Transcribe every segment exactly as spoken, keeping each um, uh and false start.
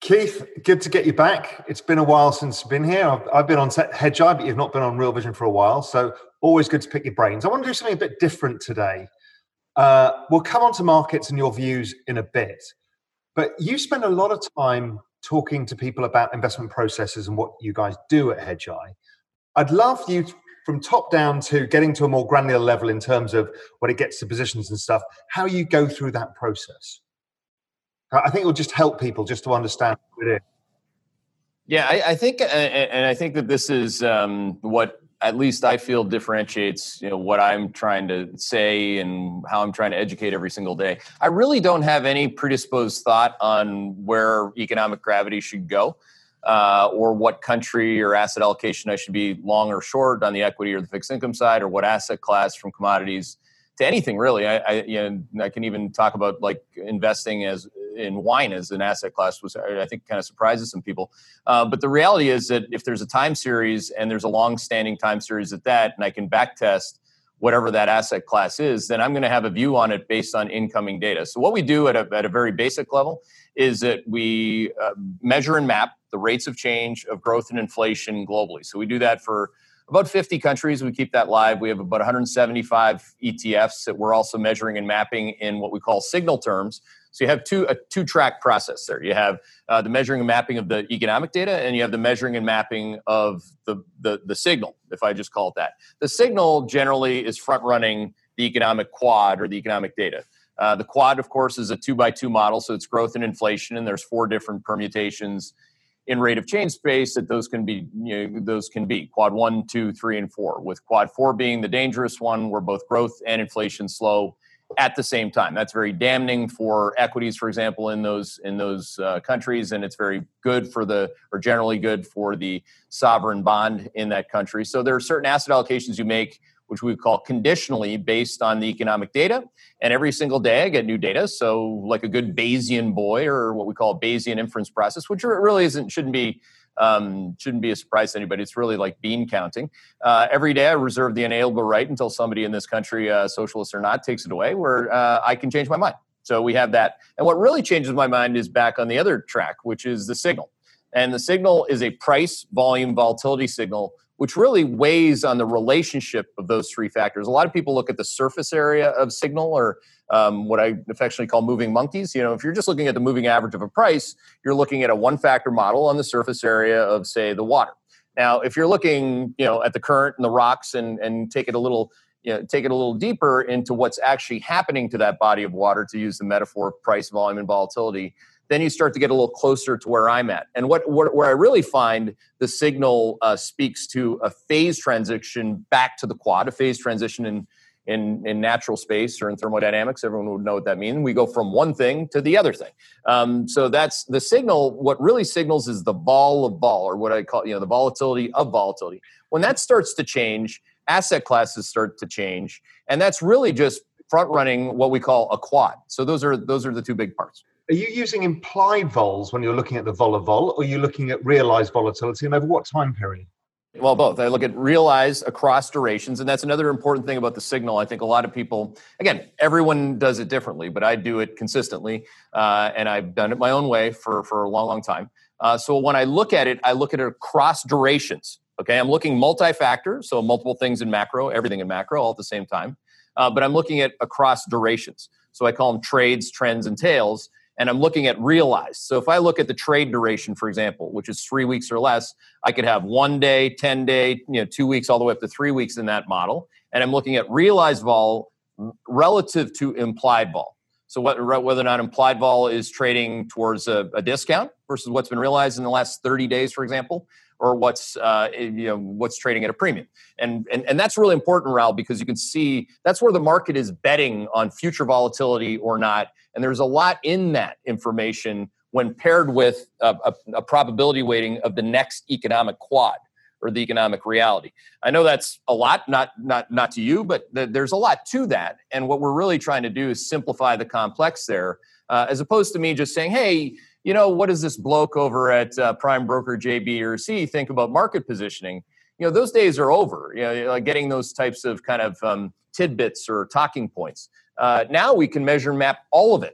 Keith, good to get you back. It's been a while since you've been here. I've, I've been on Hedgeye, but you've not been on Real Vision for a while. So always good to pick your brains. I want to do something a bit different today. Uh, we'll come on to markets and your views in a bit. But you spend a lot of time talking to people about investment processes and what you guys do at Hedgeye. I'd love you to, from top down to getting to a more granular level in terms of when it gets to positions and stuff, how you go through that process. I think it will just help people just to understand what it is. Yeah, I, I think, and I think that this is um, what at least I feel differentiates, you know, what I'm trying to say and how I'm trying to educate every single day. I really don't have any predisposed thought on where economic gravity should go, uh, or what country or asset allocation I should be long or short on the equity or the fixed income side, or what asset class from commodities to anything really. I, I, you know, I can even talk about like investing as in wine as an asset class, was I think kind of surprises some people. Uh, but the reality is that if there's a time series and there's a long-standing time series at that, and I can backtest whatever that asset class is, then I'm going to have a view on it based on incoming data. So what we do at a, at a very basic level is that we uh, measure and map the rates of change of growth and inflation globally. So we do that for about fifty countries. We keep that live. We have about one hundred seventy-five E T Fs that we're also measuring and mapping in what we call signal terms. So you have two a two-track process there. You have uh, the measuring and mapping of the economic data, and you have the measuring and mapping of the, the, the signal, if I just call it that. The signal generally is front-running the economic quad or the economic data. Uh, the quad, of course, is a two-by-two model, so it's growth and inflation, and there's four different permutations in rate of change space that those can be, you know, those can be quad one, two, three, and four. With quad four being the dangerous one, where both growth and inflation slow at the same time. That's very damning for equities, for example, in those in those uh, countries, and it's very good for the, or generally good for the sovereign bond in that country. So there are certain asset allocations you make, which we call conditionally based on the economic data. And every single day I get new data. So like a good Bayesian boy, or what we call a Bayesian inference process, which really isn't, shouldn't be, um, shouldn't be a surprise to anybody. It's really like bean counting. Uh, every day I reserve the inalienable right until somebody in this country, uh, socialist or not, takes it away, where uh, I can change my mind. So we have that. And what really changes my mind is back on the other track, which is the signal. And the signal is a price, volume, volatility signal, which really weighs on the relationship of those three factors. A lot of people look at the surface area of signal, or um, what I affectionately call moving monkeys. You know, if you're just looking at the moving average of a price, you're looking at a one-factor model on the surface area of, say, the water. Now, if you're looking, you know, at the current and the rocks, and and take it a little, you know, take it a little deeper into what's actually happening to that body of water, to use the metaphor of price, volume, and volatility, then you start to get a little closer to where I'm at. And what, what where I really find the signal uh, speaks to a phase transition back to the quad, a phase transition in, in, in natural space or in thermodynamics. Everyone would know what that means. We go from one thing to the other thing. Um, so that's the signal. What really signals is the vol of vol, or what I call, you know, the volatility of volatility. When that starts to change, asset classes start to change. And that's really just front running what we call a quad. So those are those are the two big parts. Are you using implied vols when you're looking at the vol of vol, or are you looking at realized volatility, and over what time period? Well, both. I look at realized across durations, and that's another important thing about the signal. I think a lot of people, again, everyone does it differently, but I do it consistently, uh, and I've done it my own way for, for a long, long time. Uh, so when I look at it, I look at it across durations. Okay, I'm looking multi-factor, so multiple things in macro, everything in macro all at the same time, uh, but I'm looking at across durations. So I call them trades, trends, and tails. And I'm looking at realized. So if I look at the trade duration, for example, which is three weeks or less, I could have one day, ten day, you know, two weeks, all the way up to three weeks in that model. And I'm looking at realized vol relative to implied vol. So what, whether or not implied vol is trading towards a, a discount versus what's been realized in the last thirty days, for example, or what's uh, you know what's trading at a premium. And, and and that's really important, Raul, because you can see that's where the market is betting on future volatility or not. And there's a lot in that information when paired with a, a, a probability weighting of the next economic quad or the economic reality. I know that's a lot, not not not to you, but th- there's a lot to that. And what we're really trying to do is simplify the complex there, uh, as opposed to me just saying, hey, you know, what does this bloke over at uh, Prime Broker J, B, or C think about market positioning? You know, those days are over, you know, like getting those types of kind of um, tidbits or talking points. Uh, now we can measure and map all of it.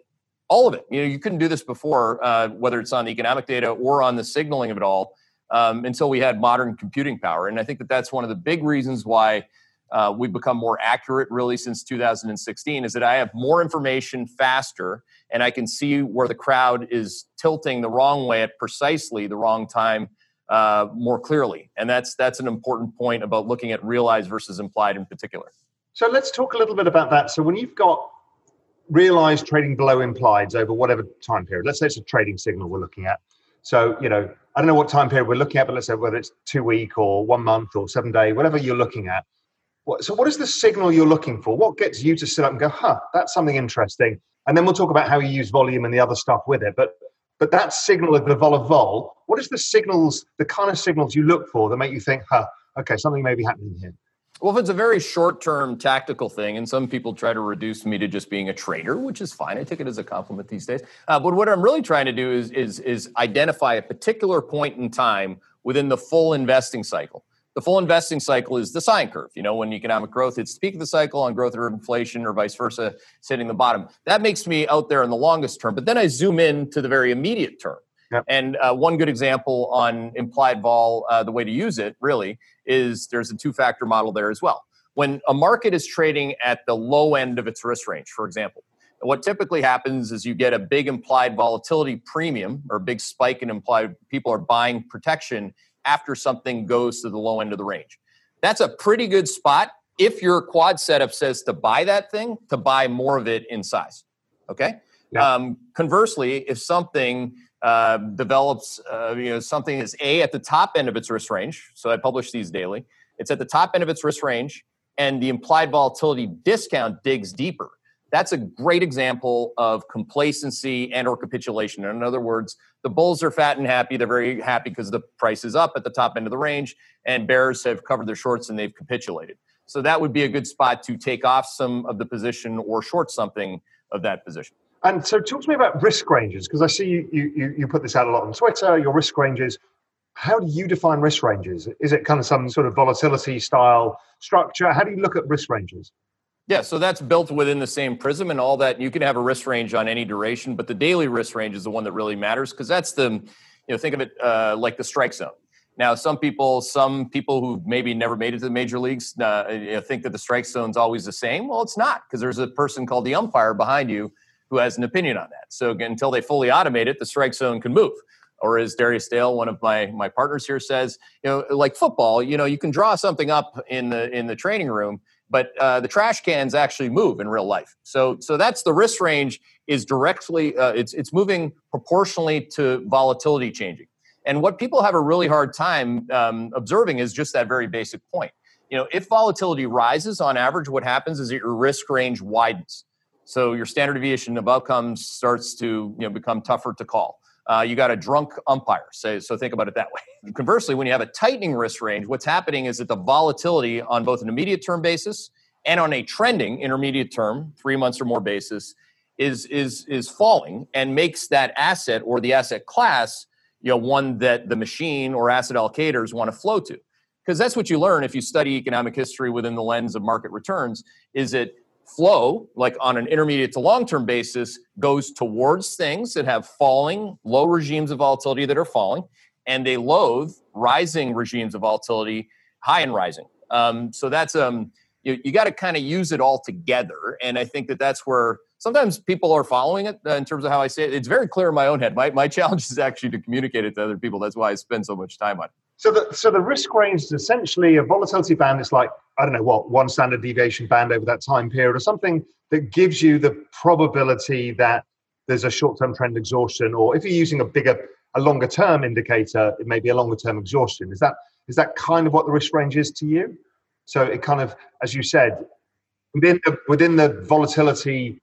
All of it. You know, you couldn't do this before, uh, whether it's on the economic data or on the signaling of it all, um, until we had modern computing power. And I think that that's one of the big reasons why uh, we've become more accurate really since two thousand sixteen, is that I have more information faster, and I can see where the crowd is tilting the wrong way at precisely the wrong time uh, more clearly. And that's that's an important point about looking at realized versus implied in particular. So let's talk a little bit about that. So when you've got realized trading below implieds over whatever time period, let's say it's a trading signal we're looking at. So, you know, I don't know what time period we're looking at, but let's say whether it's two week or one month or seven day, whatever you're looking at. So what is the signal you're looking for? What gets you to sit up and go, huh, that's something interesting? And then we'll talk about how you use volume and the other stuff with it. But but that signal of the vol of vol, what is the signals, the kind of signals you look for that make you think, huh, okay, something may be happening here? Well, if it's a very short-term tactical thing, and some people try to reduce me to just being a trader, which is fine. I take it as a compliment these days. Uh, but what I'm really trying to do is, is, is identify a particular point in time within the full investing cycle. The full investing cycle is the sine curve. You know, when economic growth hits the peak of the cycle on growth or inflation or vice versa, it's hitting the bottom. That makes me out there in the longest term. But then I zoom in to the very immediate term. Yep. And uh, one good example on implied vol, uh, the way to use it really is there's a two-factor model there as well. When a market is trading at the low end of its risk range, for example, what typically happens is you get a big implied volatility premium or a big spike in implied, people are buying protection after something goes to the low end of the range. That's a pretty good spot if your quad setup says to buy that thing, to buy more of it in size, okay? Yeah. Um, conversely, if something uh, develops, uh, you know, something is A, at the top end of its risk range, so I publish these daily, it's at the top end of its risk range, and the implied volatility discount digs deeper. That's a great example of complacency and or capitulation. In other words, the bulls are fat and happy. They're very happy because the price is up at the top end of the range, and bears have covered their shorts and they've capitulated. So that would be a good spot to take off some of the position or short something of that position. And so talk to me about risk ranges, because I see you, you, you put this out a lot on Twitter, your risk ranges. How do you define risk ranges? Is it kind of some sort of volatility style structure? How do you look at risk ranges? Yeah, so that's built within the same prism and all that. You can have a risk range on any duration, but the daily risk range is the one that really matters because that's the, you know, think of it uh, like the strike zone. Now, some people, some people who maybe never made it to the major leagues uh, you know, think that the strike zone's always the same. Well, it's not, because there's a person called the umpire behind you who has an opinion on that. So again, until they fully automate it, the strike zone can move. Or as Darius Dale, one of my my partners here, says, you know, like football, you know, you can draw something up in the in the training room, but uh, the trash cans actually move in real life. So so that's the risk range is directly uh, it's it's moving proportionally to volatility changing. And what people have a really hard time um, observing is just that very basic point. You know, if volatility rises on average, what happens is that your risk range widens. So your standard deviation of outcomes starts to you know become tougher to call. Uh, you got a drunk umpire. So, so think about it that way. Conversely, when you have a tightening risk range, what's happening is that the volatility on both an immediate term basis and on a trending intermediate term, three months or more basis, is is is falling and makes that asset or the asset class, you know, one that the machine or asset allocators want to flow to. Because that's what you learn if you study economic history within the lens of market returns, is that flow, like on an intermediate to long-term basis, goes towards things that have falling, low regimes of volatility that are falling, and they loathe rising regimes of volatility, high and rising. Um, so that's um, you, you got to kind of use it all together, and I think that that's where sometimes people are following it uh, in terms of how I say it. It's very clear in my own head. My my challenge is actually to communicate it to other people. That's why I spend so much time on it. So the so the risk range is essentially a volatility band. It's like, I don't know what, one standard deviation band over that time period or something that gives you the probability that there's a short-term trend exhaustion, or if you're using a bigger, a longer-term indicator, it may be a longer-term exhaustion. Is that is that kind of what the risk range is to you? So it kind of, as you said, within the, within the volatility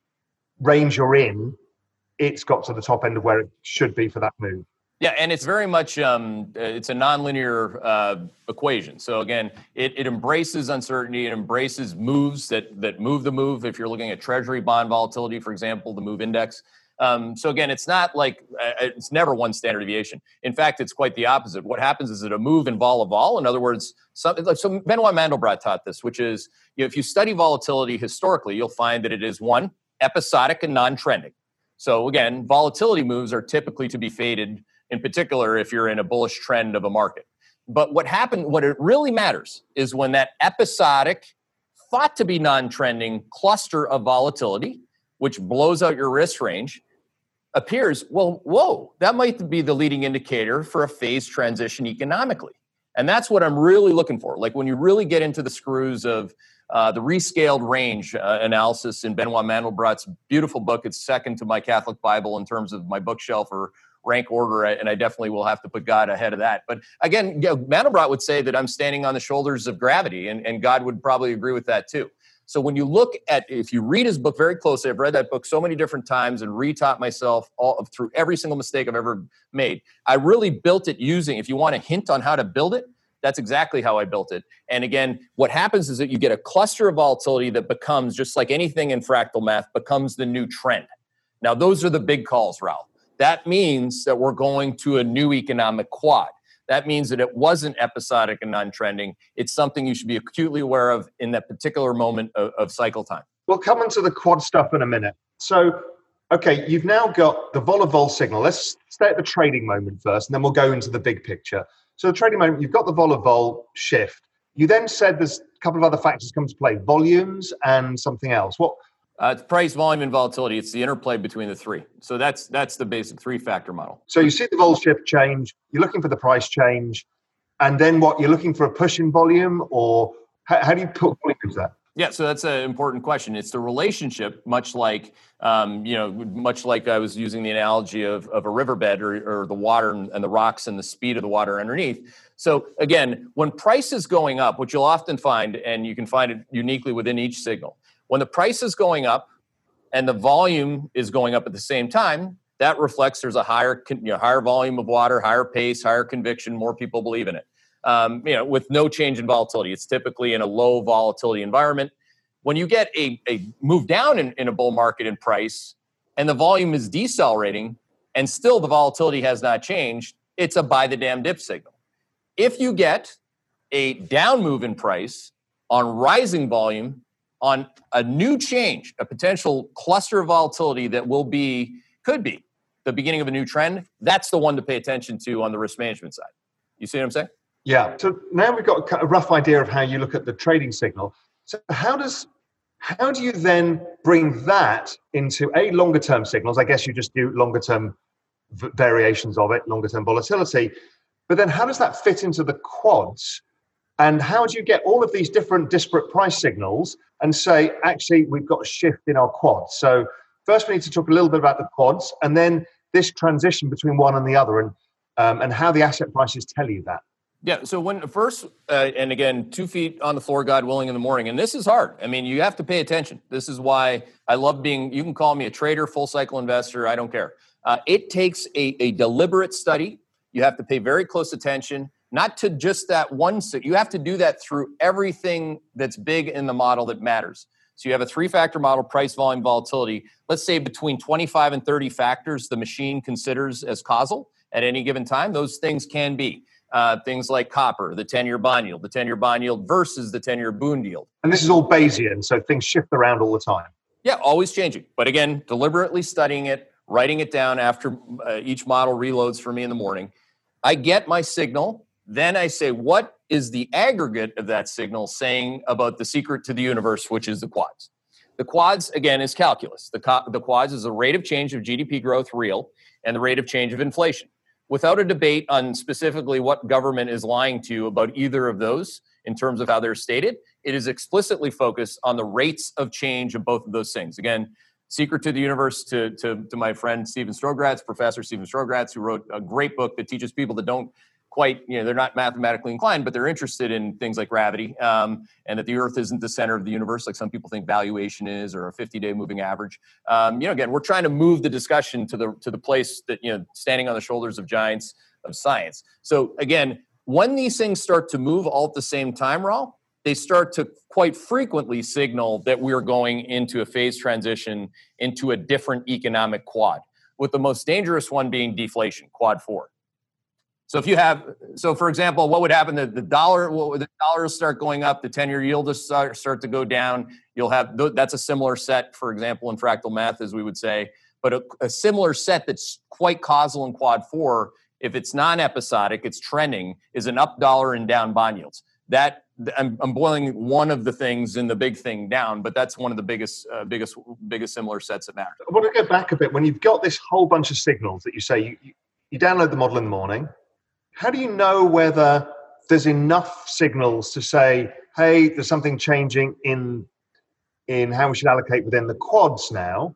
range you're in, it's got to the top end of where it should be for that move. Yeah, and it's very much, um, it's a nonlinear uh, equation. So again, it, it embraces uncertainty. It embraces moves that that move the move. If you're looking at treasury bond volatility, for example, the MOVE index. Um, so again, it's not like, uh, it's never one standard deviation. In fact, it's quite the opposite. What happens is that a move in vol of vol, in other words, something like, so Benoit Mandelbrot taught this, which is, you know, if you study volatility historically, you'll find that it is one, episodic and non-trending. So again, volatility moves are typically to be faded, in particular if you're in a bullish trend of a market. But what happened, what it really matters is when that episodic, thought to be non-trending cluster of volatility, which blows out your risk range, appears, well, whoa, that might be the leading indicator for a phase transition economically. And that's what I'm really looking for. Like when you really get into the screws of uh, the rescaled range uh, analysis in Benoit Mandelbrot's beautiful book. It's second to my Catholic Bible in terms of my bookshelf or rank order, and I definitely will have to put God ahead of that. But again, you know, Mandelbrot would say that I'm standing on the shoulders of gravity, and, and God would probably agree with that too. So when you look at, if you read his book very closely, I've read that book so many different times and retaught myself all through every single mistake I've ever made. I really built it using, if you want a hint on how to build it, that's exactly how I built it. And again, what happens is that you get a cluster of volatility that becomes, just like anything in fractal math, becomes the new trend. Now, those are the big calls, Raul. That means that we're going to a new economic quad. That means that it wasn't episodic and non-trending. It's something you should be acutely aware of in that particular moment of, of cycle time. We'll come into the quad stuff in a minute. So, okay, you've now got the vol-of-vol signal. Let's stay at the trading moment first, and then we'll go into the big picture. So the trading moment, you've got the vol-of-vol shift. You then said there's a couple of other factors come to play, volumes and something else. What? Uh, it's price, volume, and volatility. It's the interplay between the three. So that's that's the basic three-factor model. So you see the vol shift change, you're looking for the price change, and then what? You're looking for a push in volume, or how, how do you put volume into that? Yeah, so that's an important question. It's the relationship, much like, um, you know, much like I was using the analogy of, of a riverbed or, or the water and, and the rocks and the speed of the water underneath. So again, when price is going up, which you'll often find, and you can find it uniquely within each signal, when the price is going up and the volume is going up at the same time, that reflects there's a higher, you know, higher volume of water, higher pace, higher conviction, more people believe in it. Um, you know, with no change in volatility. It's typically in a low volatility environment. When you get a, a move down in, in a bull market in price and the volume is decelerating and still the volatility has not changed, it's a buy the damn dip signal. If you get a down move in price on rising volume, on a new change, a potential cluster of volatility that will be, could be the beginning of a new trend, that's the one to pay attention to on the risk management side. You see what I'm saying? Yeah. So now we've got a rough idea of how you look at the trading signal. So how does how do you then bring that into a longer term signals? I guess you just do longer term v- variations of it, longer term volatility. But then how does that fit into the quads? And how do you get all of these different disparate price signals and say, actually, we've got a shift in our quads? So first we need to talk a little bit about the quads and then this transition between one and the other and um, and how the asset prices tell you that. Yeah. So when first, uh, and again, two feet on the floor, God willing, in the morning. And this is hard. I mean, you have to pay attention. This is why I love being, you can call me a trader, full cycle investor. I don't care. Uh, it takes a, a deliberate study. You have to pay very close attention, not to just that one. You have to do that through everything that's big in the model that matters. So you have a three-factor model, price, volume, volatility. Let's say between twenty-five and thirty factors the machine considers as causal at any given time. Those things can be. Uh, things like copper, the ten-year bond yield, the ten-year bond yield versus the ten-year Bund yield. And this is all Bayesian, so things shift around all the time. Yeah, always changing. But again, deliberately studying it, writing it down after uh, each model reloads for me in the morning. I get my signal. Then I say, what is the aggregate of that signal saying about the secret to the universe, which is the quads? The quads, again, is calculus. The, co- the quads is the rate of change of G D P growth, real, and the rate of change of inflation. Without a debate on specifically what government is lying to you about either of those in terms of how they're stated, it is explicitly focused on the rates of change of both of those things. Again, secret to the universe to, to, to my friend Steven Strogratz, Professor Steven Strogratz, who wrote a great book that teaches people that don't quite, you know, they're not mathematically inclined, but they're interested in things like gravity, um, and that the Earth isn't the center of the universe, like some people think valuation is, or a fifty-day moving average. Um, you know, again, we're trying to move the discussion to the to the place that, you know, standing on the shoulders of giants of science. So again, when these things start to move all at the same time, Raul, they start to quite frequently signal that we're going into a phase transition into a different economic quad, with the most dangerous one being deflation, quad four. So if you have, so for example, what would happen? The, the dollar, will, the dollar will start going up. The ten-year yield will start, start to go down. You'll have, that's a similar set, for example, in fractal math, as we would say. But a, a similar set that's quite causal in quad four, if it's non-episodic, it's trending, is an up dollar and down bond yields. That I'm, I'm boiling one of the things in the big thing down, but that's one of the biggest, uh, biggest, biggest similar sets that matter. I want to go back a bit. When you've got this whole bunch of signals that you say you, you download the model in the morning, how do you know whether there's enough signals to say, hey, there's something changing in in how we should allocate within the quads now?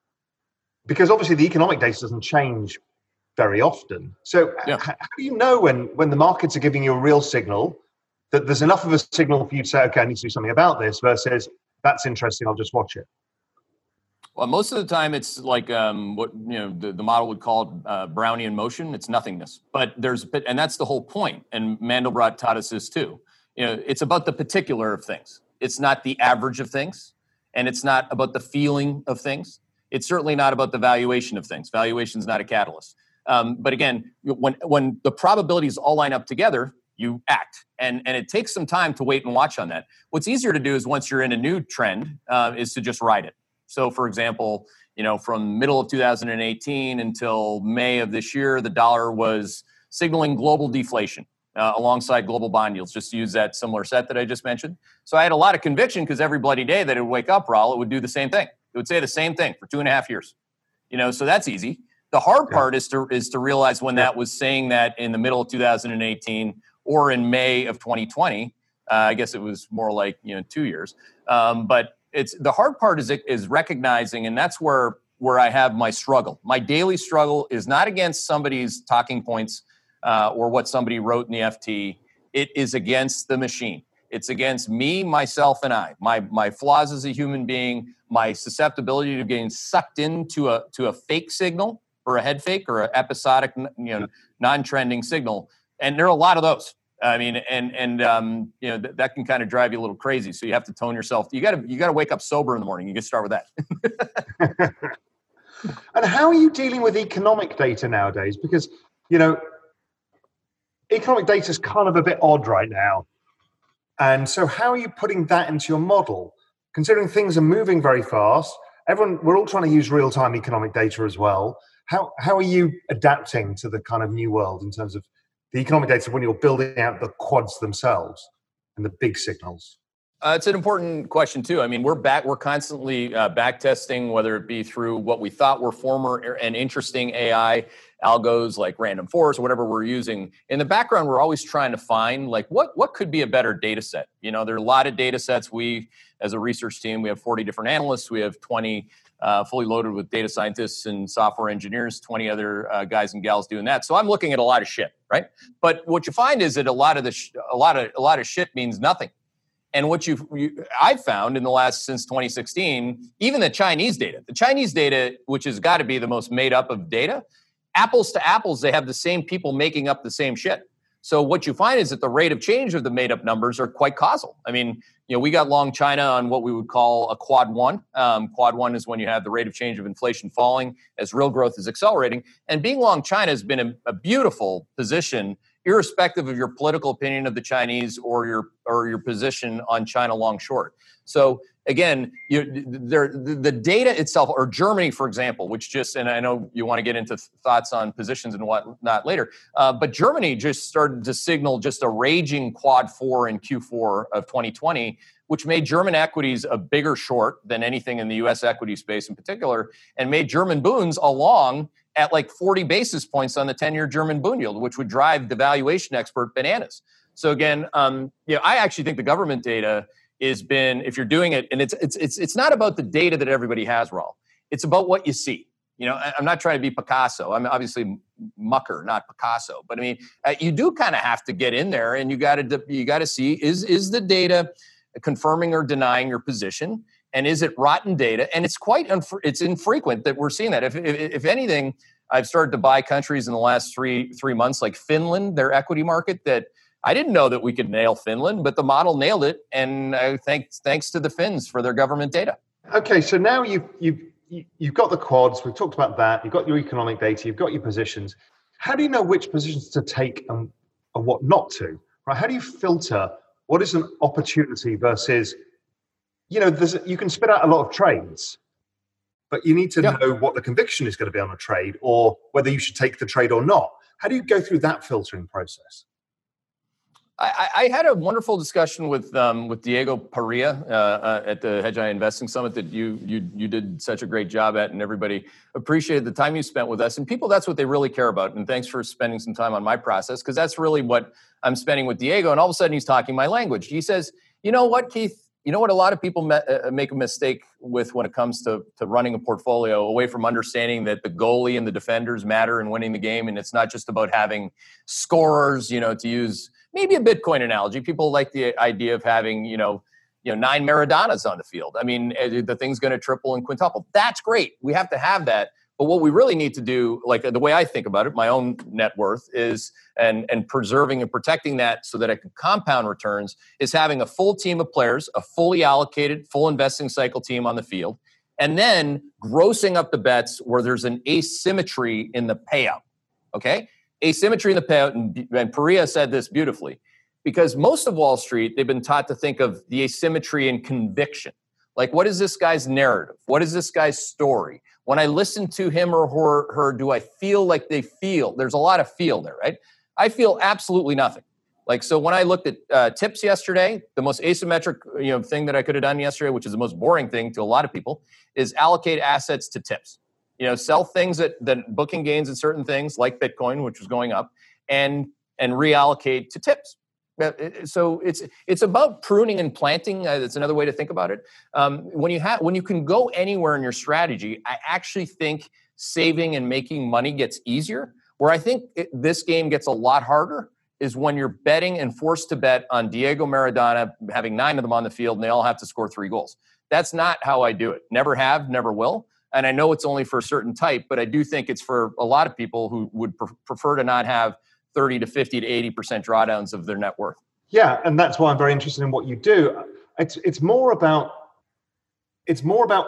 Because obviously the economic data doesn't change very often. So yeah. h- how do you know when, when the markets are giving you a real signal that there's enough of a signal for you to say, okay, I need to do something about this, versus that's interesting, I'll just watch it? Well, most of the time it's like um, what you know the, the model would call uh, Brownian motion. It's nothingness, but there's and that's the whole point. And Mandelbrot taught us this too. You know, it's about the particular of things. It's not the average of things, and it's not about the feeling of things. It's certainly not about the valuation of things. Valuation is not a catalyst. Um, but again, when when the probabilities all line up together, you act, and and it takes some time to wait and watch on that. What's easier to do is once you're in a new trend, uh, is to just ride it. So, for example, you know, from middle of two thousand eighteen until May of this year, the dollar was signaling global deflation uh, alongside global bond yields, just to use that similar set that I just mentioned. So I had a lot of conviction because every bloody day that it would wake up, Raul, it would do the same thing. It would say the same thing for two and a half years. You know, so that's easy. The hard part is to is to realize when that was saying that in the middle of two thousand eighteen or in May of twenty twenty. Uh, I guess it was more like, you know, two years. Um, but It's the hard part is is recognizing, and that's where where I have my struggle. My daily struggle is not against somebody's talking points uh, or what somebody wrote in the F T. It is against the machine. It's against me, myself, and I. My my flaws as a human being, my susceptibility to getting sucked into a to a fake signal or a head fake or an episodic, you know, non-trending signal, and there are a lot of those. I mean, and and um, you know th- that can kind of drive you a little crazy. So you have to tone yourself. You got to you got to wake up sober in the morning. You get to start with that. And how are you dealing with economic data nowadays? Because you know, economic data is kind of a bit odd right now. And so, how are you putting that into your model? Considering things are moving very fast, everyone we're all trying to use real time economic data as well. How how are you adapting to the kind of new world in terms of the economic data when you're building out the quads themselves and the big signals? Uh, it's an important question too. I mean, we're back. We're constantly uh, back testing, whether it be through what we thought were former and interesting A I algos like random forest or whatever we're using. In the background, we're always trying to find like what what could be a better data set. You know, there are a lot of data sets. We, as a research team, we have forty different analysts. We have twenty uh, fully loaded with data scientists and software engineers, twenty other uh, guys and gals doing that. So I'm looking at a lot of shit, right? But what you find is that a lot of the sh- a lot of a lot of shit means nothing. And what you've, you, I've found in the last, since twenty sixteen, even the Chinese data, the Chinese data, which has got to be the most made up of data, apples to apples, they have the same people making up the same shit. So what you find is that the rate of change of the made up numbers are quite causal. I mean, you know, we got long China on what we would call a quad one. Um, quad one is when you have the rate of change of inflation falling as real growth is accelerating. And being long China has been a, a beautiful position, irrespective of your political opinion of the Chinese or your or your position on China long short. So again, you, there, the, the data itself, or Germany, for example, which just, and I know you want to get into thoughts on positions and whatnot later, uh, but Germany just started to signal just a raging quad four in Q four of twenty twenty, which made German equities a bigger short than anything in the U S equity space in particular, and made German bunds along at like forty basis points on the ten-year German bund yield, which would drive the valuation expert bananas. So again, um, you know, I actually think the government data has been, if you're doing it, and it's it's it's it's not about the data that everybody has, Raul. It's about what you see. You know, I'm not trying to be Picasso. I'm obviously Mucker, not Picasso. But I mean, uh, you do kind of have to get in there, and you got to you got to see is is the data confirming or denying your position, and is it rotten data? And it's quite unfre- it's infrequent that we're seeing that. If, if if anything, I've started to buy countries in the last three three months, like Finland, their equity market, that I didn't know that we could nail Finland, but the model nailed it, and uh, thanks thanks to the Finns for their government data. Okay, so now you've you've you've got the quads. We've talked about that. You've got your economic data. You've got your positions. How do you know which positions to take and, and what not to? Right? How do you filter what is an opportunity versus, you know, there's, you can spit out a lot of trades, but you need to Yeah. know what the conviction is going to be on a trade or whether you should take the trade or not. How do you go through that filtering process? I, I had a wonderful discussion with um, with Diego Paria uh, uh, at the Hedgeye Investing Summit that you you you did such a great job at, and everybody appreciated the time you spent with us. And people, that's what they really care about. And thanks for spending some time on my process, because that's really what I'm spending with Diego. And all of a sudden, he's talking my language. He says, "You know what, Keith? You know what? A lot of people me- uh, make a mistake with when it comes to to running a portfolio, away from understanding that the goalie and the defenders matter in winning the game, and it's not just about having scorers. You know, to use." Maybe a Bitcoin analogy. People like the idea of having, you know, you know, nine Maradonas on the field. I mean, the thing's going to triple and quintuple. That's great. We have to have that. But what we really need to do, like the way I think about it, my own net worth is, and and preserving and protecting that so that I can compound returns, is having a full team of players, a fully allocated, full investing cycle team on the field, and then grossing up the bets where there's an asymmetry in the payout. Okay? Asymmetry in the payout, and, and Paria said this beautifully, because most of Wall Street, they've been taught to think of the asymmetry in conviction. Like, what is this guy's narrative? What is this guy's story? When I listen to him or her, her, do I feel like they feel? There's a lot of feel there, right? I feel absolutely nothing. Like, so when I looked at uh, tips yesterday, the most asymmetric you know, thing that I could have done yesterday, which is the most boring thing to a lot of people, is allocate assets to tips. You know, sell things that, that booking gains in certain things like Bitcoin, which was going up, and and reallocate to tips. So it's it's about pruning and planting. Uh, that's another way to think about it. Um, when you have when you can go anywhere in your strategy, I actually think saving and making money gets easier. Where I think it, this game gets a lot harder is when you're betting and forced to bet on Diego Maradona, having nine of them on the field, and they all have to score three goals. That's not how I do it. Never have, never will. And I know it's only for a certain type, but I do think it's for a lot of people who would pre- prefer to not have thirty to fifty to eighty percent drawdowns of their net worth. Yeah, and that's why I'm very interested in what you do. It's it's more about it's more about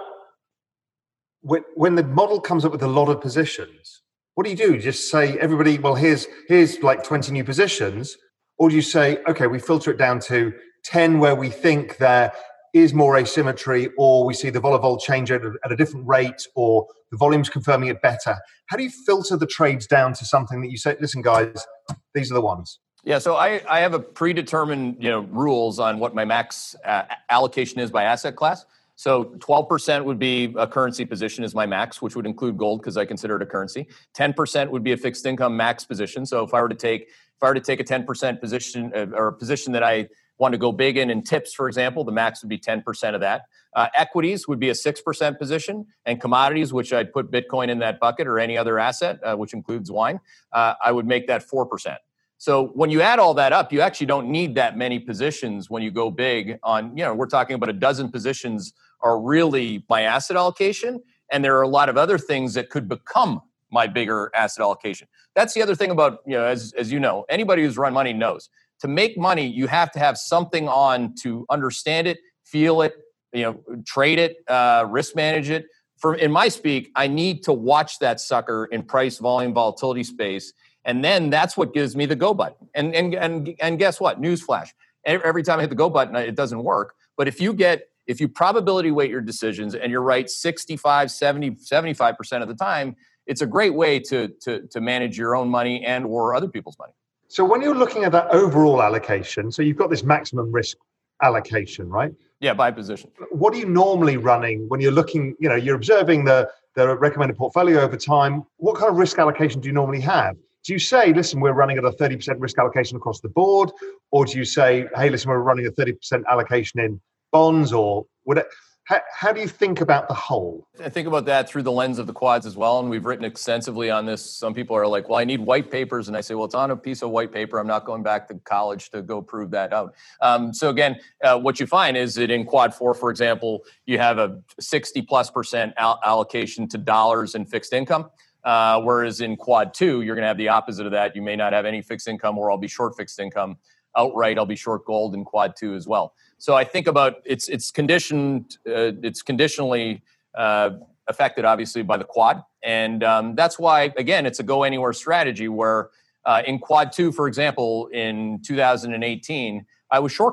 when when the model comes up with a lot of positions. What do you do? You just say everybody, well, here's here's like twenty new positions, or do you say, okay, we filter it down to ten where we think there is more asymmetry, or we see the vol-vol change at a, at a different rate, or the volume's confirming it better? How do you filter the trades down to something that you say, listen, guys, these are the ones? Yeah, so I, I have a predetermined you know rules on what my max uh, allocation is by asset class. So twelve percent would be a currency position is my max, which would include gold because I consider it a currency. ten percent would be a fixed income max position. So if I were to take if I were to take a ten percent position uh, or a position that I want to go big in in tips, for example, the max would be ten percent of that. Uh, equities would be a six percent position, and commodities, which I'd put Bitcoin in that bucket or any other asset, uh, which includes wine, uh, I would make that four percent. So when you add all that up, you actually don't need that many positions when you go big on, you know, we're talking about a dozen positions are really my asset allocation. And there are a lot of other things that could become my bigger asset allocation. That's the other thing about, you know, as, as you know, anybody who's run money knows. To make money, you have to have something on to understand it, feel it, you know, trade it, uh, risk manage it. For in my speak, I need to watch that sucker in price, volume, volatility space. And then that's what gives me the go button. And and and and guess what? Newsflash. Every time I hit the go button, it doesn't work. But if you get, if you probability weight your decisions and you're right sixty-five, seventy, seventy-five percent of the time, it's a great way to to to manage your own money and or other people's money. So when you're looking at that overall allocation, so you've got this maximum risk allocation, right? Yeah, by position. What are you normally running when you're looking, you know, you're observing the, the recommended portfolio over time? What kind of risk allocation do you normally have? Do you say, listen, we're running at a thirty percent risk allocation across the board? Or do you say, hey, listen, we're running a thirty percent allocation in bonds or whatever? How, how do you think about the whole? I think about that through the lens of the quads as well. And we've written extensively on this. Some people are like, well, I need white papers. And I say, well, it's on a piece of white paper. I'm not going back to college to go prove that out. Um, so again, uh, what you find is that in quad four, for example, you have a sixty plus percent all- allocation to dollars and fixed income. Uh, whereas in quad two, you're going to have the opposite of that. You may not have any fixed income, or I'll be short fixed income outright. I'll be short gold in quad two as well. So I think about it's it's conditioned, uh, it's conditionally uh, affected, obviously, by the quad, and um, that's why again it's a go anywhere strategy. Where uh, in quad two, for example, in two thousand eighteen, I was short gold.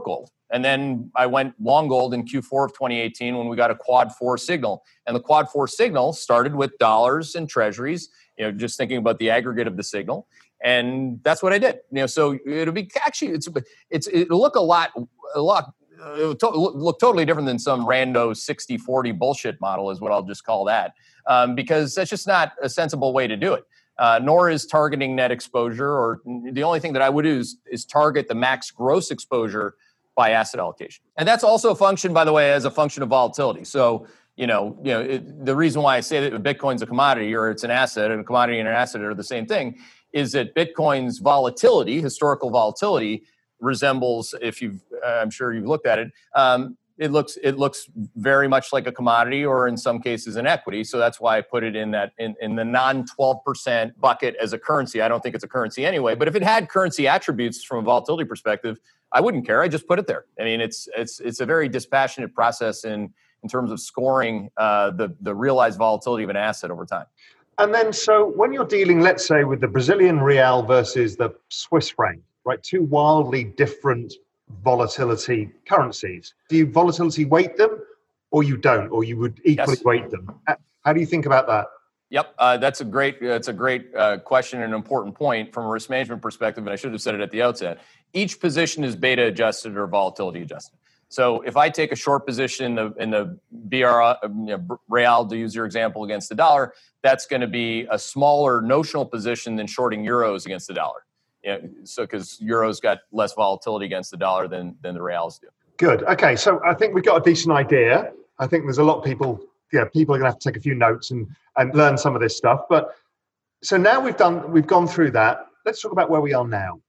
And then I went long gold in Q four of twenty eighteen when we got a quad four signal. And the quad four signal started with dollars and treasuries, you know, just thinking about the aggregate of the signal. And that's what I did. You know, so it'll be actually, it's, it's, it'll look a lot, a lot, it'll to, look totally different than some rando sixty forty bullshit model is what I'll just call that. Um, because that's just not a sensible way to do it. Uh, nor is targeting net exposure, or the only thing that I would do is, is target the max gross exposure by asset allocation. And that's also a function, by the way, as a function of volatility. So, you know, you know, it, the reason why I say that Bitcoin's a commodity or it's an asset, and a commodity and an asset are the same thing, is that Bitcoin's volatility, historical volatility, resembles, if you've, uh, I'm sure you've looked at it, um, it looks it looks very much like a commodity, or in some cases an equity. So that's why I put it in that in, in the non twelve percent bucket as a currency. I don't think it's a currency anyway. But if it had currency attributes from a volatility perspective, I wouldn't care. I just put it there. I mean, it's it's it's a very dispassionate process in in terms of scoring uh, the the realized volatility of an asset over time. And then, so when you're dealing, let's say, with the Brazilian real versus the Swiss franc, right, two wildly different volatility currencies, do you volatility weight them, or you don't, or you would equally Yes. weight them? How do you think about that? Yep, uh, that's a great that's a great uh, question and an important point from a risk management perspective. And I should have said it at the outset. Each position is beta adjusted or volatility adjusted. So if I take a short position in the in the B R uh, you know, real, to use your example, against the dollar, that's going to be a smaller notional position than shorting euros against the dollar. You know, so because euros got less volatility against the dollar than than the reals do. Good. Okay, so I think we've got a decent idea. I think there's a lot of people. Yeah, people are going to have to take a few notes and and learn some of this stuff. But so now we've done we've gone through that. Let's talk about where we are now.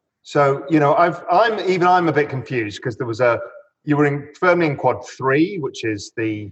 So you know, I've I'm even I'm a bit confused because there was a you were in firmly in quad three, which is the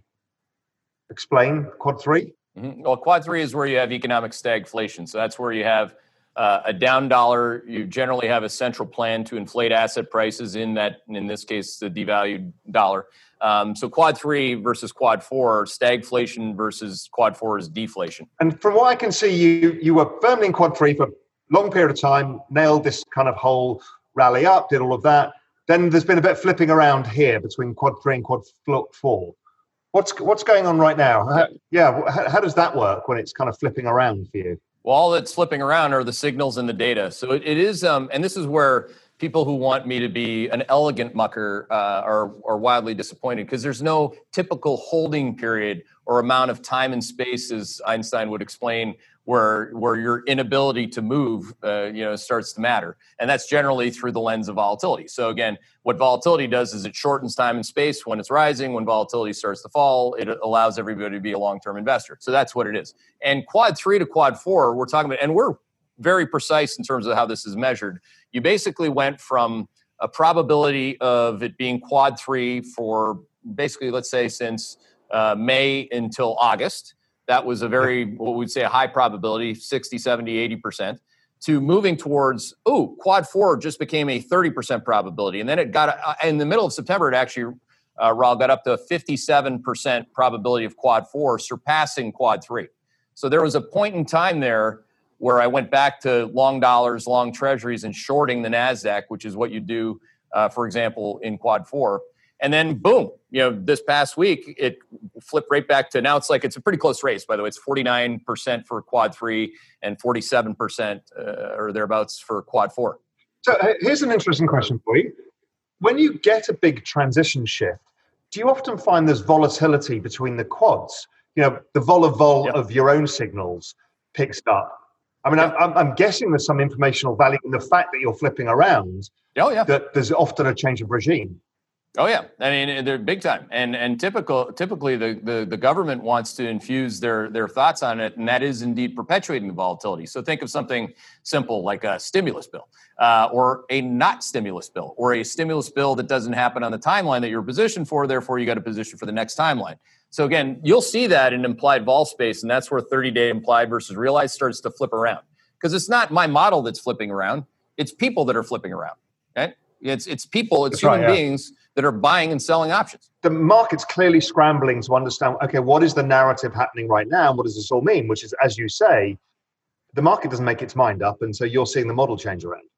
explain quad three. Mm-hmm. Well, quad three is where you have economic stagflation. So that's where you have uh, a down dollar. You generally have a central plan to inflate asset prices in that, in this case, the devalued dollar. Um, so quad three versus quad four, stagflation versus quad four is deflation. And from what I can see, you you were firmly in quad three for a long period of time, nailed this kind of whole rally up, did all of that. Then there's been a bit of flipping around here between quad three and quad four. What's what's going on right now? How, yeah, how, how does that work when it's kind of flipping around for you? Well, all that's flipping around are the signals and the data. So it, it is, um, and this is where people who want me to be an elegant mucker uh, are, are wildly disappointed, because there's no typical holding period or amount of time and space, as Einstein would explain, where where your inability to move, uh, you know, starts to matter, and that's generally through the lens of volatility. So again, what volatility does is it shortens time and space when it's rising. When volatility starts to fall, it allows everybody to be a long-term investor. So that's what it is. And quad three to quad four, we're talking about, and we're very precise in terms of how this is measured. You basically went from a probability of it being quad three for basically, let's say, since uh, May until August. That was a very, what we'd say, a high probability, sixty, seventy, eighty percent, to moving towards, oh, quad four just became a thirty percent probability. And then it got, uh, in the middle of September, it actually, uh, Raul, got up to fifty-seven percent probability of quad four, surpassing quad three. So there was a point in time there where I went back to long dollars, long treasuries, and shorting the NASDAQ, which is what you do, uh, for example, in quad four. And then, boom, you know, this past week, it flipped right back to, now it's like, it's a pretty close race, by the way. It's forty-nine percent for quad three and forty-seven percent uh, or thereabouts for quad four. So uh, here's an interesting question for you. When you get a big transition shift, do you often find there's volatility between the quads? You know, the vol-of-vol Yep. of your own signals picks up. I mean, Yep. I'm, I'm guessing there's some informational value in the fact that you're flipping around, Oh, yeah. that there's often a change of regime. Oh yeah, I mean they're big time, and and typical typically the, the the government wants to infuse their their thoughts on it, and that is indeed perpetuating the volatility. So think of something simple like a stimulus bill, uh, or a not stimulus bill, or a stimulus bill that doesn't happen on the timeline that you're positioned for. Therefore, you got to position for the next timeline. So again, you'll see that in implied vol space, and that's where thirty-day implied versus realized starts to flip around, because it's not my model that's flipping around; it's people that are flipping around. Right? It's it's people, it's That's human right, yeah. beings that are buying and selling options. The market's clearly scrambling to understand, okay, what is the narrative happening right now? What does this all mean? Which is, as you say, the market doesn't make its mind up, and so you're seeing the model change around.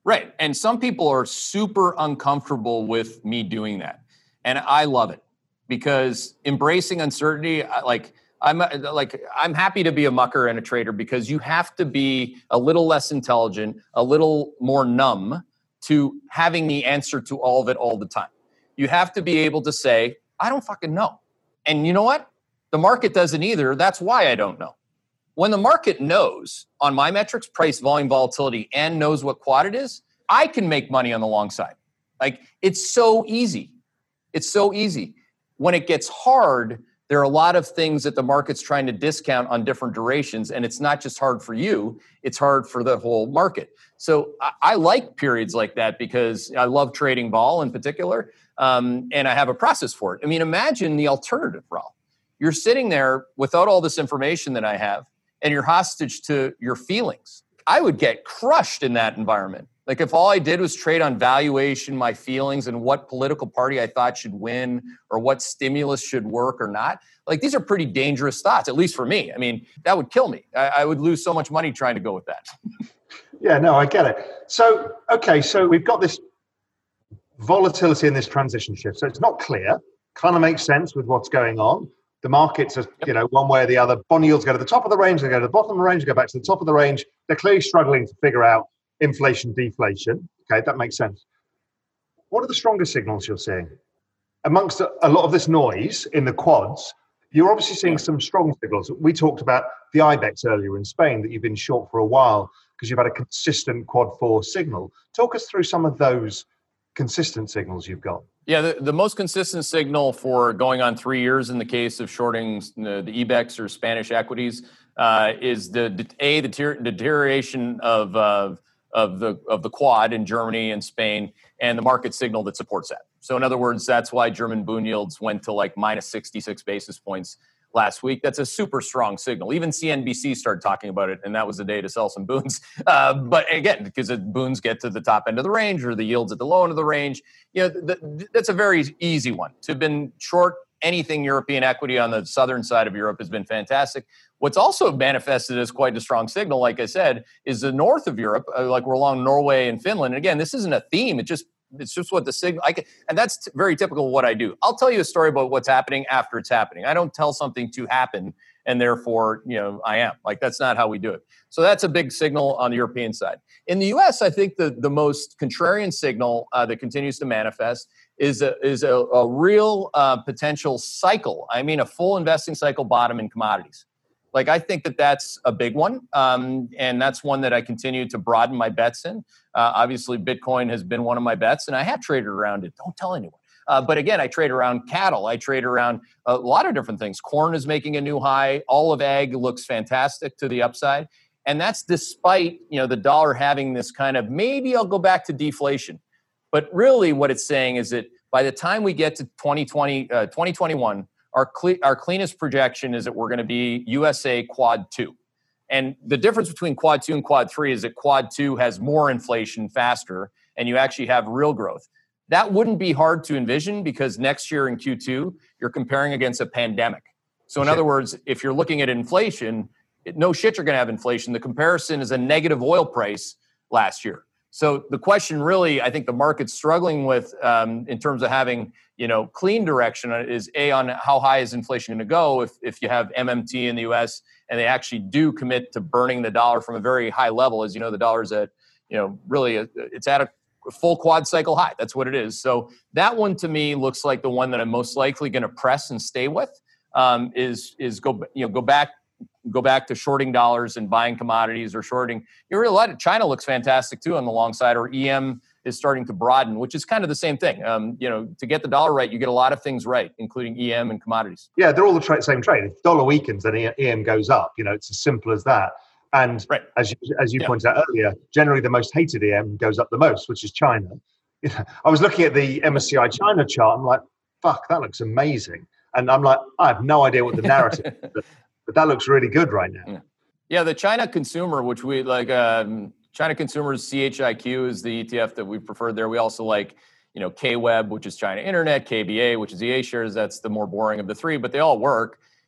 Right. And some people are super uncomfortable with me doing that. And I love it because embracing uncertainty, like I'm like, I'm happy to be a mucker and a trader because you have to be a little less intelligent, a little more numb to having the answer to all of it all the time. You have to be able to say, I don't fucking know. And you know what? The market doesn't either. That's why I don't know. When the market knows on my metrics, price, volume, volatility, and knows what quad it is, I can make money on the long side. Like, it's so easy. It's so easy. When it gets hard, there are a lot of things that the market's trying to discount on different durations, and it's not just hard for you, it's hard for the whole market. So I, I like periods like that because I love trading vol in particular, um, and I have a process for it. I mean, imagine the alternative, Raul. You're sitting there without all this information that I have, and you're hostage to your feelings. I would get crushed in that environment. Like if all I did was trade on valuation, my feelings, and what political party I thought should win or what stimulus should work or not, like these are pretty dangerous thoughts, at least for me. I mean, that would kill me. I, I would lose so much money trying to go with that. Yeah, no, I get it. So, okay, so we've got this volatility in this transition shift. So it's not clear, kind of makes sense with what's going on. The markets are, yep. you know, one way or the other. Bond yields go to the top of the range, they go to the bottom of the range, they go back to the top of the range. They're clearly struggling to figure out inflation, deflation. Okay, that makes sense. What are the strongest signals you're seeing? Amongst a, a lot of this noise in the quads, you're obviously seeing some strong signals. We talked about the IBEX earlier in Spain that you've been short for a while because you've had a consistent quad four signal. Talk us through some of those consistent signals you've got. Yeah, the, the most consistent signal for going on three years in the case of shorting the, the IBEX or Spanish equities uh, is the, the a the deter- deterioration of uh, of the of the quad in Germany and Spain and the market signal that supports that. So in other words, that's why German bond yields went to like minus sixty-six basis points last week. That's a super strong signal. Even C N B C started talking about it, and that was the day to sell some boons. Uh, but again, because the boons get to the top end of the range or the yields at the low end of the range, you know, th- th- that's a very easy one. To have been short anything European equity on the southern side of Europe has been fantastic. What's also manifested as quite a strong signal, like I said, is the north of Europe, uh, like we're along Norway and Finland. And again, this isn't a theme. It just It's just what the signal, I can, and that's t- very typical of what I do. I'll tell you a story about what's happening after it's happening. I don't tell something to happen and therefore, you know, I am. Like, that's not how we do it. So that's a big signal on the European side. In the U S, I think the, the most contrarian signal uh, that continues to manifest is a, is a, a real uh, potential cycle. I mean, a full investing cycle bottom in commodities. Like, I think that that's a big one, um, and that's one that I continue to broaden my bets in. Uh, obviously, Bitcoin has been one of my bets, and I have traded around it. Don't tell anyone. Uh, but again, I trade around cattle. I trade around a lot of different things. Corn is making a new high. All of ag looks fantastic to the upside. And that's despite, you know, the dollar having this kind of, maybe I'll go back to deflation. But really what it's saying is that by the time we get to twenty twenty, uh, twenty twenty-one, Our, cle- our cleanest projection is that we're going to be U S A quad two. And the difference between quad two and quad three is that quad two has more inflation faster and you actually have real growth. That wouldn't be hard to envision because next year in Q two, you're comparing against a pandemic. So in other words, if you're looking at inflation, it, no shit you're going to have inflation. The comparison is a negative oil price last year. So the question really, I think the market's struggling with um, in terms of having, you know, clean direction is A, on how high is inflation going to go if, if you have M M T in the U S and they actually do commit to burning the dollar from a very high level. As you know, the dollar's at, you know, really a, it's at a full quad cycle high. That's what it is. So that one to me looks like the one that I'm most likely going to press and stay with um, is, is go, you know, go back go back to shorting dollars and buying commodities or shorting. You know, a lot of China looks fantastic too on the long side, or E M is starting to broaden, which is kind of the same thing. Um, you know, to get the dollar right, you get a lot of things right, including E M and commodities. Yeah, they're all the tra- same trade. If dollar weakens, then E M goes up. You know, it's as simple as that. And right. as you, as you yeah. pointed out earlier, generally the most hated E M goes up the most, which is China. You know, I was looking at the M S C I China chart. I'm like, fuck, that looks amazing. And I'm like, I have no idea what the narrative is. But, but that looks really good right now. Yeah. Yeah, the China consumer, which we like, um, China consumers C H I Q is the E T F that we prefer there. We also like, you know, K W E B, which is China Internet, K B A, which is the A shares. That's the more boring of the three, but they all work.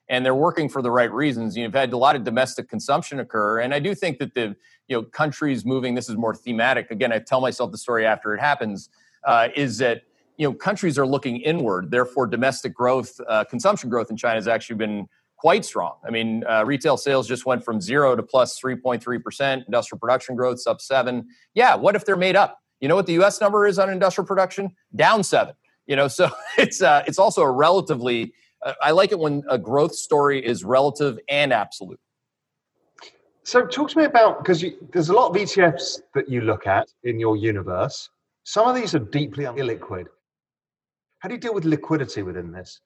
and they're working for the right reasons. You've had a lot of domestic consumption occur, and I do think that the you know countries moving. This is more thematic. Again, I tell myself the story after it happens. Uh, is that you know countries are looking inward. Therefore, domestic growth, uh, consumption growth in China has actually been quite strong. I mean, uh, retail sales just went from zero to plus three point three percent. Industrial production growth's up seven. Yeah, what if they're made up? You know what the U S number is on industrial production? Down seven. You know, so it's uh, it's also a relatively. Uh, I like it when a growth story is relative and absolute. So talk to me about, because there's a lot of E T Fs that you look at in your universe. Some of these are deeply illiquid. How do you deal with liquidity within this?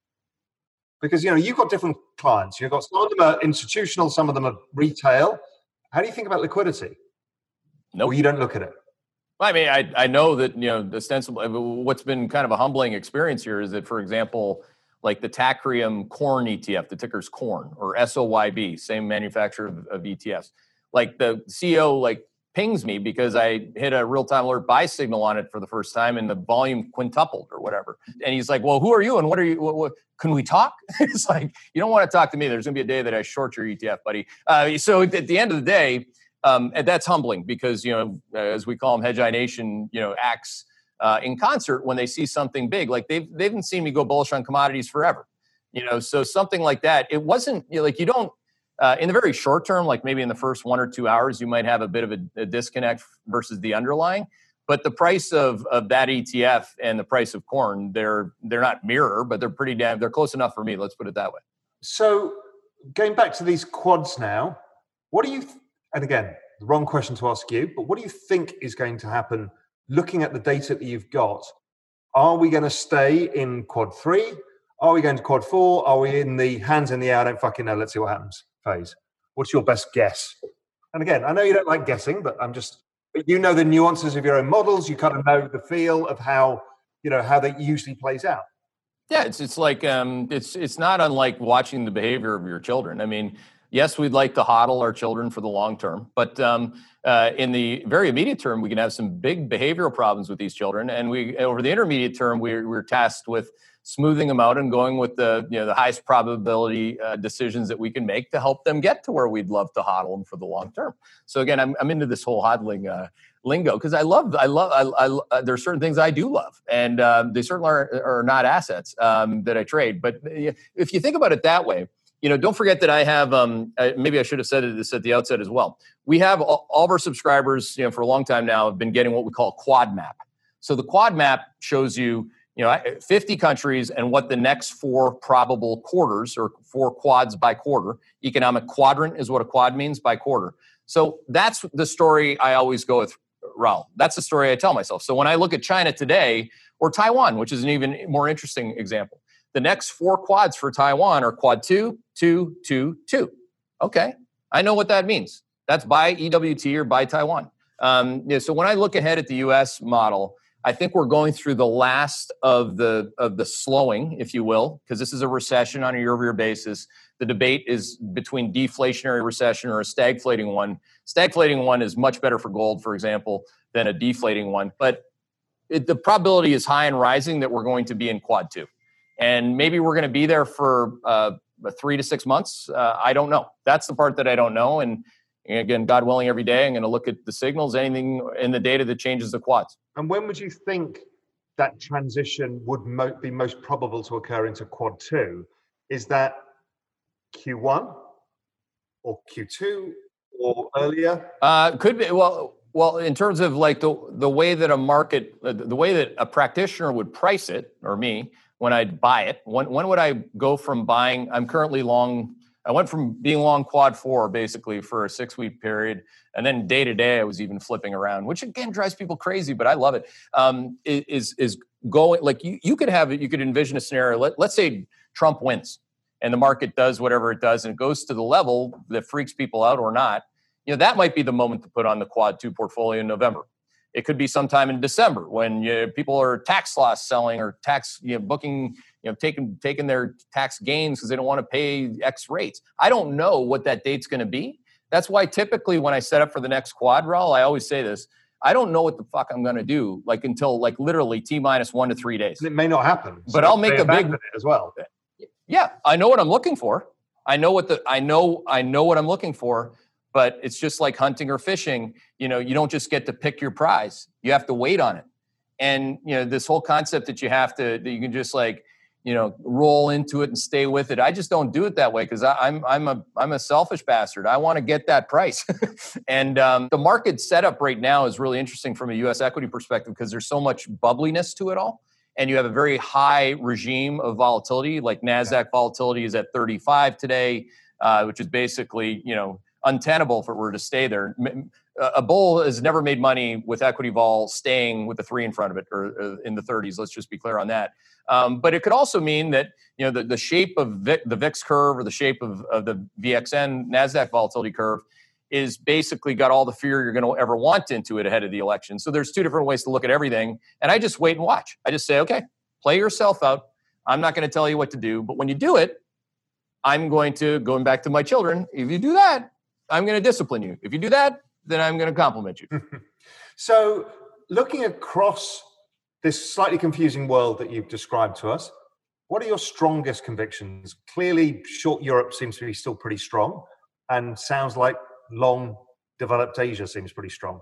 Because, you know, you've got different clients. You've got some of them are institutional, some of them are retail. How do you think about liquidity? Nope. Or you don't look at it? I mean, I I know that, you know, ostensibly, what's been kind of a humbling experience here is that, for example, like the Tacreum Corn E T F, the ticker's Corn, or S O Y B, same manufacturer of, of E T Fs. Like the C E O like pings me because I hit a real-time alert buy signal on it for the first time and the volume quintupled or whatever. And he's like, well, who are you and what are you, what, what, can we talk? It's like, you don't want to talk to me. There's going to be a day that I short your E T F, buddy. Uh, so at the end of the day, um, and that's humbling because, you know, as we call them, Hedge Eye Nation, you know, acts uh, in concert when they see something big. Like they've, they haven't seen me go bullish on commodities forever. You know, so something like that, it wasn't, you know, like you don't, Uh, in the very short term, like maybe in the first one or two hours, you might have a bit of a, a disconnect versus the underlying. But the price of, of that E T F and the price of corn, they're they're not mirror, but they're pretty damn, they're close enough for me. Let's put it that way. So going back to these quads now, what do you, th- and again, the wrong question to ask you, but what do you think is going to happen looking at the data that you've got? Are we going to stay in quad three? Are we going to quad four? Are we in the hands in the air? I don't fucking know. Let's see what happens phase. What's your best guess? And again, I know you don't like guessing, but I'm just, but you know the nuances of your own models. You kind of know the feel of how, you know, how that usually plays out. Yeah, it's it's like um, it's it's not unlike watching the behavior of your children. I mean, yes, we'd like to hodl our children for the long term, but um, uh, in the very immediate term, we can have some big behavioral problems with these children. And we, over the intermediate term, we're, we're tasked with smoothing them out and going with the you know the highest probability uh, decisions that we can make to help them get to where we'd love to hodl them for the long term. So again, I'm I'm into this whole hodling uh, lingo because I love I love I, I uh, there are certain things I do love, and uh, they certainly are, are not assets um, that I trade. But if you think about it that way, you know, don't forget that I have um, uh, maybe I should have said this at the outset as well. We have all, all of our subscribers, you know, for a long time now have been getting what we call Quad Map. So the Quad Map shows you. You know, fifty countries and what the next four probable quarters or four quads by quarter. Economic quadrant is what a quad means by quarter. So that's the story I always go with, Raul. That's the story I tell myself. So when I look at China today or Taiwan, which is an even more interesting example, the next four quads for Taiwan are quad two, two, two, two. Okay, I know what that means. That's by E W T or by Taiwan. Um, yeah, so when I look ahead at the U S model, I think we're going through the last of the of the slowing, if you will, because this is a recession on a year-over-year basis. The debate is between deflationary recession or a stagflating one. Stagflating one is much better for gold, for example, than a deflating one. But it, the probability is high and rising that we're going to be in quad two. And maybe we're going to be there for uh, three to six months. Uh, I don't know. That's the part that I don't know. And again, God willing, every day I'm going to look at the signals, anything in the data that changes the quads. And when would you think that transition would mo- be most probable to occur into quad two? Is that Q one or Q two or earlier? Uh, could be. Well, well, in terms of like the the way that a market, uh, the way that a practitioner would price it, or me, when I'd buy it, when when would I go from buying? I'm currently long. I went from being long quad four basically for a six week period. And then day to day, I was even flipping around, which again drives people crazy, but I love it. Um, is, is going like you, you could have it, you could envision a scenario. Let, let's say Trump wins and the market does whatever it does and it goes to the level that freaks people out or not. You know, that might be the moment to put on the quad two portfolio in November. It could be sometime in December when you, people are tax loss selling or tax, you know, booking, you know, taking taking their tax gains because they don't want to pay X rates. I don't know what that date's going to be. That's why typically when I set up for the next quad roll, I always say this: I don't know what the fuck I'm going to do, like until like literally T minus one to three days. And it may not happen, but so I'll make a big as well. Yeah, I know what I'm looking for. I know what the I know I know what I'm looking for, but it's just like hunting or fishing. You know, you don't just get to pick your prize. You have to wait on it. And you know, this whole concept that you have to that you can just like, you know, roll into it and stay with it. I just don't do it that way because I'm I'm a I'm a selfish bastard. I want to get that price. and um, the market setup right now is really interesting from a U S equity perspective because there's so much bubbliness to it all. And you have a very high regime of volatility, like NASDAQ yeah. volatility is at thirty-five today, uh, which is basically, you know, untenable if it were to stay there. A bull has never made money with equity vol staying with the three in front of it or, or in the thirties. Let's just be clear on that. Um, but it could also mean that, you know, the, the shape of Vic, the V I X curve or the shape of, of the V X N NASDAQ volatility curve is basically got all the fear you're going to ever want into it ahead of the election. So there's two different ways to look at everything. And I just wait and watch. I just say, okay, play yourself out. I'm not going to tell you what to do. But when you do it, I'm going to, going back to my children, if you do that, I'm going to discipline you. If you do that, then I'm going to compliment you. So looking across this slightly confusing world that you've described to us, what are your strongest convictions? Clearly, short Europe seems to be still pretty strong and sounds like long developed Asia seems pretty strong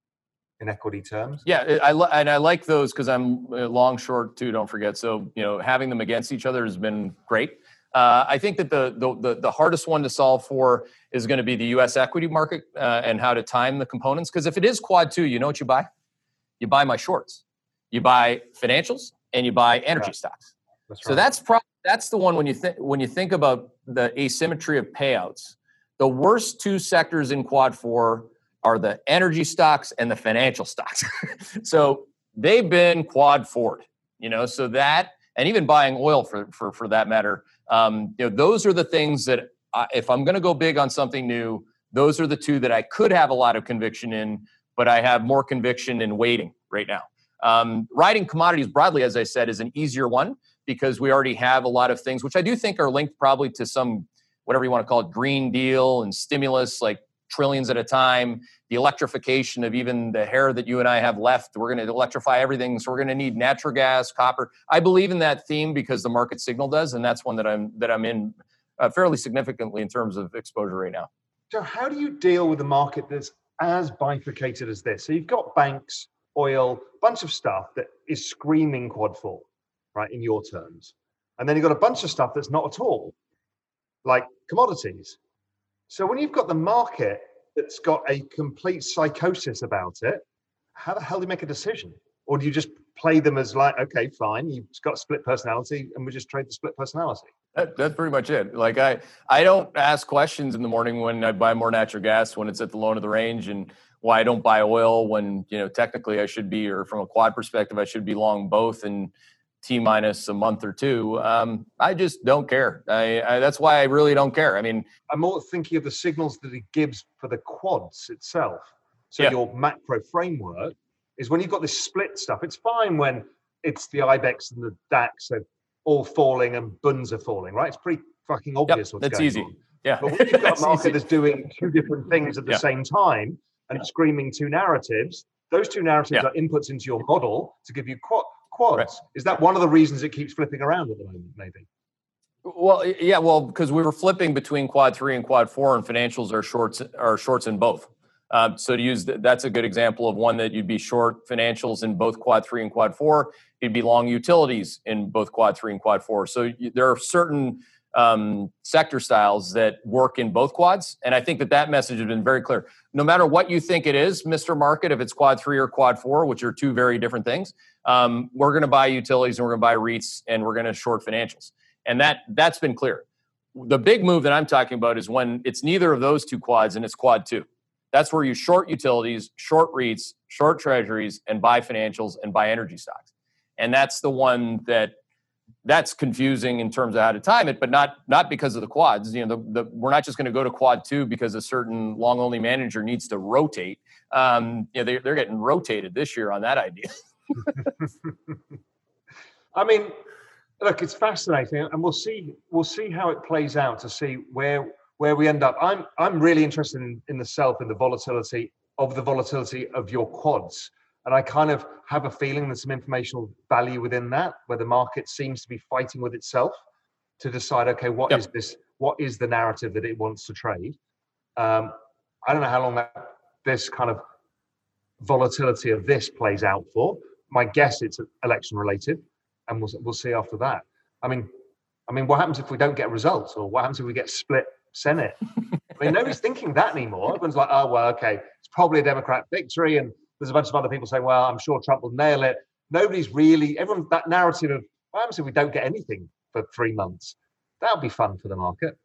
in equity terms. Yeah, I li- and I like those because I'm long, short too, don't forget. So, you know, having them against each other has been great. Uh, I think that the, the the the hardest one to solve for is going to be the U S equity market uh, and how to time the components. Because if it is quad two, you know what you buy? You buy my shorts. You buy financials and you buy energy right. stocks. That's right. So that's pro- that's the one when you think when you think about the asymmetry of payouts. The worst two sectors in quad four are the energy stocks and the financial stocks. So they've been quad forward, you know, so that, and even buying oil for, for, for that matter, um, you know, those are the things that I, if I'm going to go big on something new, those are the two that I could have a lot of conviction in, but I have more conviction in waiting right now. Um, riding commodities broadly, as I said, is an easier one because we already have a lot of things, which I do think are linked probably to some, whatever you want to call it, Green Deal and stimulus, like trillions at a time, the electrification of even the hair that you and I have left. We're going to electrify everything. So we're going to need natural gas, copper. I believe in that theme because the market signal does. And that's one that I'm, that I'm in uh, fairly significantly in terms of exposure right now. So how do you deal with a market that's as bifurcated as this? So you've got banks, oil, bunch of stuff that is screaming quad four, right, in your terms. And then you've got a bunch of stuff that's not at all, like commodities. So when you've got the market that's got a complete psychosis about it, how the hell do you make a decision? Or do you just play them as like, okay, fine, you've got split personality and we just trade the split personality? That, that's pretty much it. Like I, I don't ask questions in the morning when I buy more natural gas when it's at the low end of the range, and why I don't buy oil when, you know, technically I should be, or from a quad perspective, I should be long both in T minus a month or two. Um, I just don't care. I, I, that's why I really don't care. I mean, I'm more thinking of the signals that it gives for the quads itself. So yeah. your macro framework is when you've got this split stuff. It's fine when it's the IBEX and the DAX are all falling and bunds are falling, right? It's pretty fucking obvious yep, what's that's going easy. on. Yeah. But when you've got a market that's doing two different things at the yeah. same time and yeah. screaming two narratives, those two narratives yeah. are inputs into your model to give you quad. Quads. Right. Is that one of the reasons it keeps flipping around at the moment, maybe? Well, yeah, well, because we were flipping between quad three and quad four, and financials are shorts are shorts in both. Um, so to use the, that's a good example of one that you'd be short financials in both quad three and quad four. You'd be long utilities in both quad three and quad four. So you, there are certain um, sector styles that work in both quads, and I think that that message has been very clear. No matter what you think it is, Mister Market, if it's quad three or quad four, which are two very different things, um, we're going to buy utilities and we're going to buy REITs and we're going to short financials, and that that's been clear. The big move that I'm talking about is when it's neither of those two quads and it's quad two. That's where you short utilities, short REITs, short treasuries, and buy financials and buy energy stocks. And that's the one that that's confusing in terms of how to time it, but not not because of the quads. You know, the, the, we're not just going to go to quad two because a certain long only manager needs to rotate. Um, you know, they, they're getting rotated this year on that idea. I mean, look, it's fascinating, and we'll see we'll see how it plays out to see where where we end up. I'm I'm really interested in, in the self, in the volatility of the volatility of your quads. And I kind of have a feeling there's some informational value within that, where the market seems to be fighting with itself to decide, okay, what Yep. is this? What is the narrative that it wants to trade? Um, I don't know how long that this kind of volatility of this plays out for. My guess it's election related, and we'll we'll see after that. I mean, I mean, what happens if we don't get results, or what happens if we get split Senate? I mean, nobody's thinking that anymore. Everyone's like, oh well, okay, it's probably a Democrat victory, and there's a bunch of other people saying, well, I'm sure Trump will nail it. Nobody's really everyone that narrative of what happens if we don't get anything for three months? That would be fun for the market.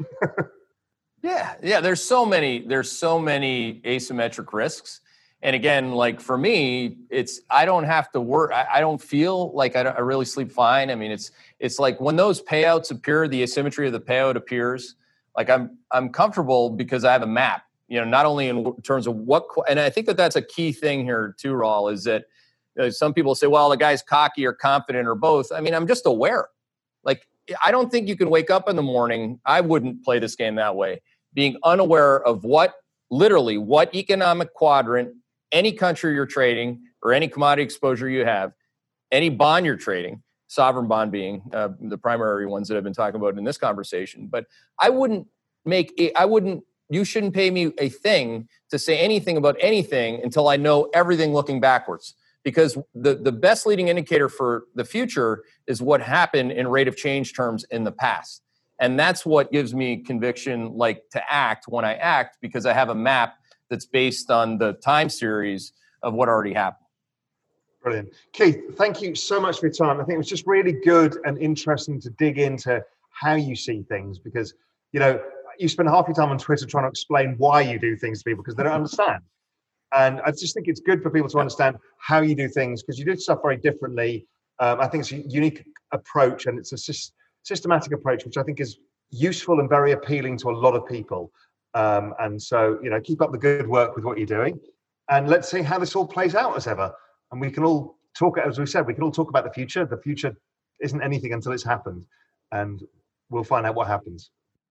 Yeah, yeah. There's so many. There's so many asymmetric risks. And again, like for me, it's I don't have to work. I, I don't feel like I, don't, I really sleep fine. I mean, it's it's like when those payouts appear, the asymmetry of the payout appears. Like I'm I'm comfortable because I have a map. You know, not only in terms of what, and I think that that's a key thing here too, Raul, is that you know, some people say, well, the guy's cocky or confident or both. I mean, I'm just aware. Like I don't think you can wake up in the morning. I wouldn't play this game that way, being unaware of what literally what economic quadrant. Any country you're trading or any commodity exposure you have, any bond you're trading, sovereign bond being uh, the primary ones that I've been talking about in this conversation. But I wouldn't make it, I wouldn't, you shouldn't pay me a thing to say anything about anything until I know everything looking backwards. Because the, the best leading indicator for the future is what happened in rate of change terms in the past. And that's what gives me conviction, like to act when I act, because I have a map that's based on the time series of what already happened. Brilliant. Keith, thank you so much for your time. I think it was just really good and interesting to dig into how you see things because, you know, you spend half your time on Twitter trying to explain why you do things to people because they don't understand. And I just think it's good for people to understand how you do things because you do stuff very differently. Um, I think it's a unique approach and it's a sy- systematic approach, which I think is useful and very appealing to a lot of people. Um, and so, you know, keep up the good work with what you're doing. And let's see how this all plays out as ever. And we can all talk, as we said, we can all talk about the future. The future isn't anything until it's happened. And we'll find out what happens.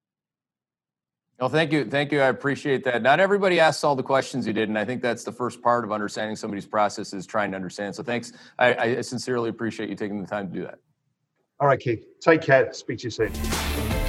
Well, thank you. Thank you. I appreciate that. Not everybody asks all the questions you did. And I think that's the first part of understanding somebody's process is trying to understand. So thanks. I, I sincerely appreciate you taking the time to do that. All right, Keith. Take care. Speak to you soon.